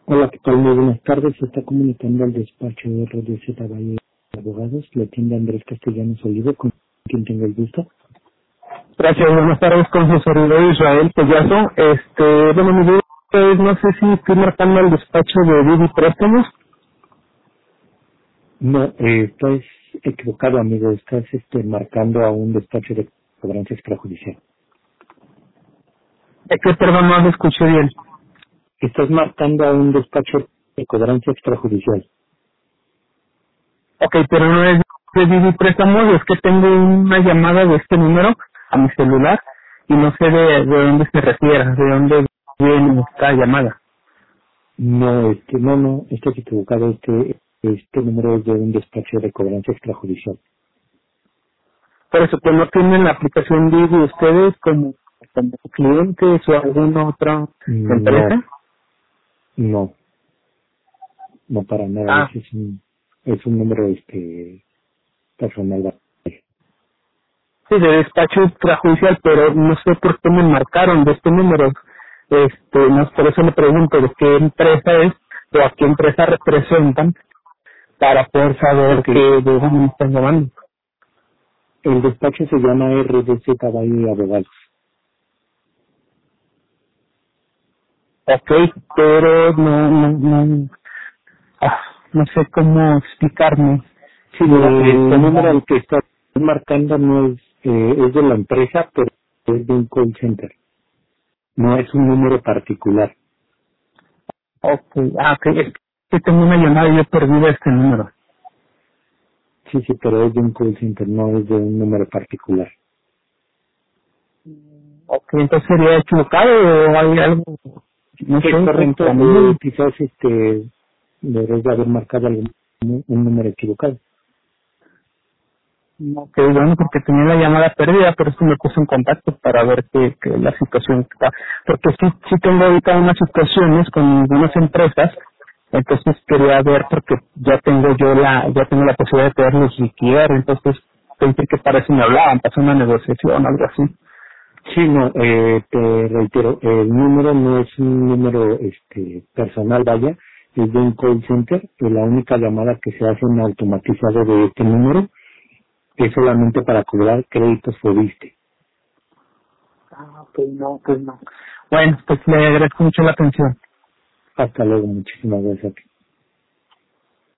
Hola, ¿qué tal? Muy buenas tardes. Se está comunicando al despacho de RDZ Valle de Abogados. Le atiende Andrés Castellanos Olivo, con quien tengo el gusto. Gracias, buenas tardes, con su servidor Israel Pellazo. Bueno, mi duda es, no sé si estoy marcando el despacho de Didi Préstamos. No, estás equivocado, amigo. Estás marcando a un despacho de cobranza extrajudicial. Es que, perdón, no lo escuché bien. Estás marcando a un despacho de cobranza extrajudicial. Ok, pero no es de Didi Préstamos, es que tengo una llamada de este número a mi celular y no sé de dónde se refiere, de dónde viene esta llamada. No, no, estás equivocado. Este número es de un despacho de cobranza extrajudicial. Por eso, que no tienen la aplicación Didi ustedes como clientes o alguna otra No, empresa. no, no para nada. Ah, Ese es un número personal. sí, de despacho extrajudicial, pero no sé por qué me marcaron de este número. No, por eso le pregunto de qué empresa es o a qué empresa representan para poder saber Ok, de dónde me están llamando. el despacho se llama RDZ Valle de Abogados. Ok, pero no sé cómo explicarme. Sí, mira, este número al que está marcando no es de la empresa, pero es de un call center. No es un número particular. Ok, es que tengo una llamada y yo he perdido este número. Sí, sí, pero es de un call center, no es de un número particular. Ok, entonces sería equivocado o hay algo, no Sí, sé, correcto. contra mí. Quizás debes de haber marcado un número equivocado. Ok, bueno, porque tenía la llamada perdida, por eso me puse en contacto para ver que la situación está. Porque sí tengo ahorita unas situaciones con algunas empresas, entonces quería ver porque ya tengo la posibilidad de poderlos liquidar, entonces pensé que para eso me hablaban, para hacer una negociación, algo así. Sí, no, te reitero, el número no es un número personal, vaya, es de un call center, y la única llamada que se hace en automatizado de este número es solamente para cobrar créditos Fobiste. Ah, ok, no, pues no. Bueno, pues le agradezco mucho la atención. Hasta luego, muchísimas gracias.